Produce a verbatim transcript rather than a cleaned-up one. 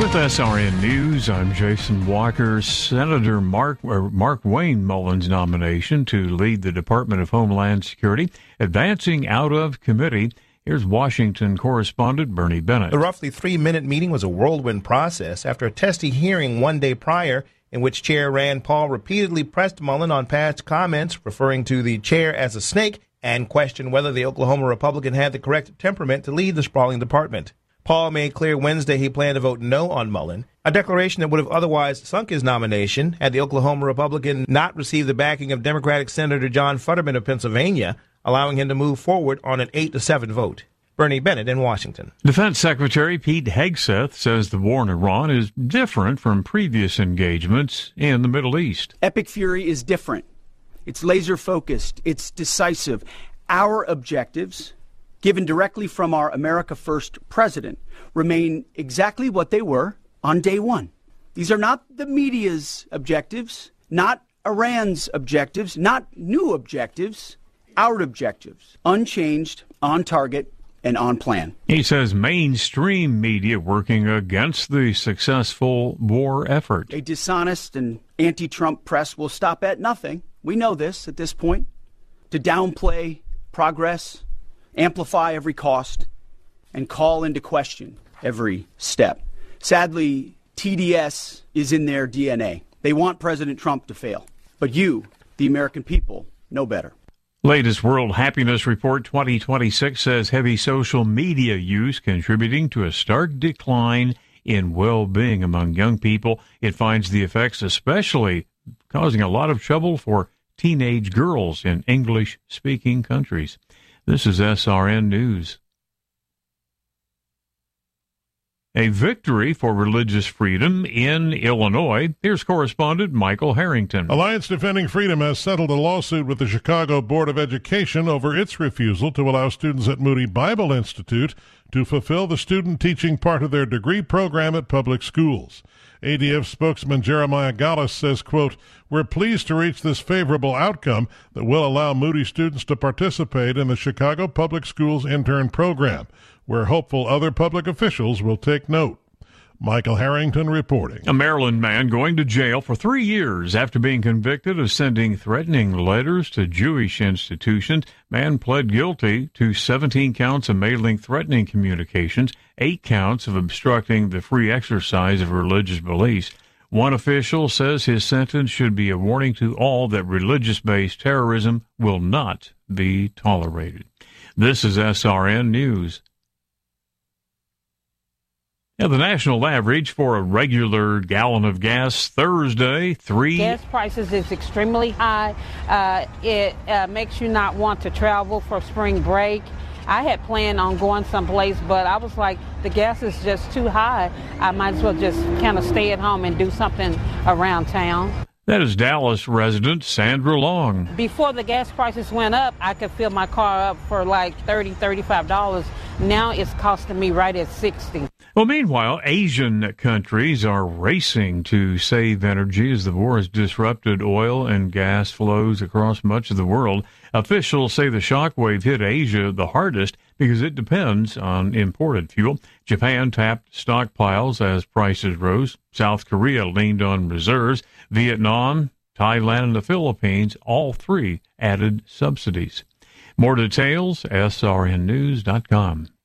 With S R N News, I'm Jason Walker. Senator Mark, or Mark Wayne Mullins' nomination to lead the Department of Homeland Security advancing out of committee. Here's Washington correspondent Bernie Bennett. The roughly three-minute meeting was a whirlwind process after a testy hearing one day prior in which Chair Rand Paul repeatedly pressed Mullin on past comments, referring to the chair as a snake, and questioned whether the Oklahoma Republican had the correct temperament to lead the sprawling department. Paul made clear Wednesday he planned to vote no on Mullin, a declaration that would have otherwise sunk his nomination had the Oklahoma Republican not received the backing of Democratic Senator John Futterman of Pennsylvania, allowing him to move forward on an eight to seven vote. Bernie Bennett in Washington. Defense Secretary Pete Hegseth says the war in Iran is different from previous engagements in the Middle East. Epic Fury is different. It's laser-focused. It's decisive. Our objectives, given directly from our America First president, remain exactly what they were on day one. These are not the media's objectives, not Iran's objectives, not new objectives, our objectives, unchanged, on target, and on plan. He says mainstream media working against the successful war effort. A dishonest and anti-Trump press will stop at nothing. We know this at this point. To downplay progress, amplify every cost, and call into question every step. Sadly, T D S is in their D N A. They want President Trump to fail. But you, the American people, know better. Latest World Happiness Report twenty twenty-six says heavy social media use contributing to a stark decline in well-being among young people. It finds the effects especially causing a lot of trouble for teenage girls in English-speaking countries. This is S R N News. A victory for religious freedom in Illinois. Here's correspondent Michael Harrington. Alliance Defending Freedom has settled a lawsuit with the Chicago Board of Education over its refusal to allow students at Moody Bible Institute to fulfill the student teaching part of their degree program at public schools. A D F spokesman Jeremiah Gallus says, quote, "We're pleased to reach this favorable outcome that will allow Moody students to participate in the Chicago Public Schools intern program. We're hopeful other public officials will take note." Michael Harrington reporting. A Maryland man going to jail for three years after being convicted of sending threatening letters to Jewish institutions. Man pled guilty to seventeen counts of mailing threatening communications, eight counts of obstructing the free exercise of religious beliefs. One official says his sentence should be a warning to all that religious-based terrorism will not be tolerated. This is S R N News. Now, the national average for a regular gallon of gas Thursday, three. Gas prices is extremely high. Uh, it uh, makes you not want to travel for spring break. I had planned on going someplace, but I was like, the gas is just too high. I might as well just kind of stay at home and do something around town. That is Dallas resident Sandra Long. Before the gas prices went up, I could fill my car up for like thirty dollars, thirty-five dollars. Now it's costing me right at sixty dollars. Well, meanwhile, Asian countries are racing to save energy as the war has disrupted oil and gas flows across much of the world. Officials say the shockwave hit Asia the hardest because it depends on imported fuel. Japan tapped stockpiles as prices rose. South Korea leaned on reserves. Vietnam, Thailand, and the Philippines, all three added subsidies. More details, S R N news dot com.